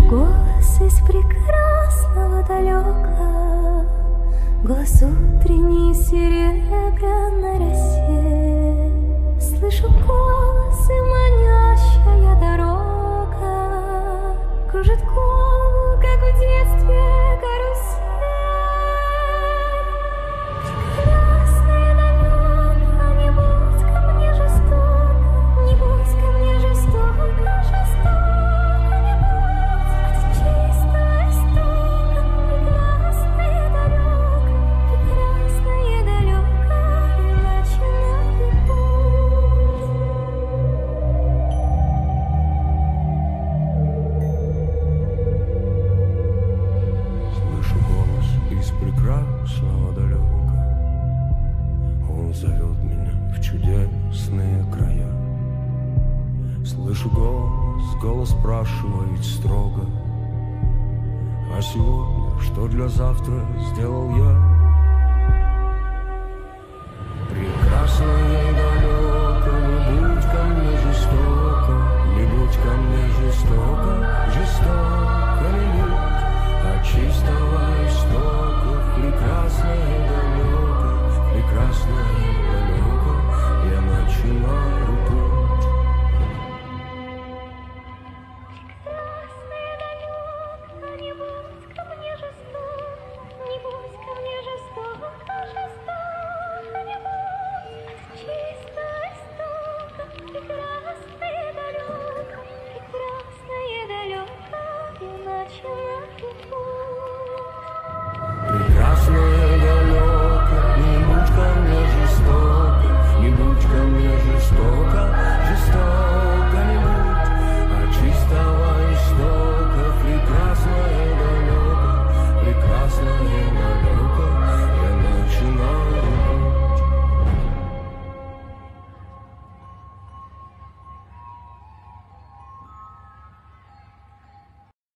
голос из прекрасного далека, голос утренней серебряной росе. Слышу голос, и манящая дорога кружит голову, как в детстве карусель. Прекрасное далеко, не будь ко мне жестоко, не будь ко мне жестоко, жестоко не будь. От чистого истока, прекрасное далеко, начинаю путь. Слышу голос из прекрасного далека, он зовет меня в чудесные края. Слышу голос спрашивает строго: а сегодня что для завтра сделал я? Прекрасная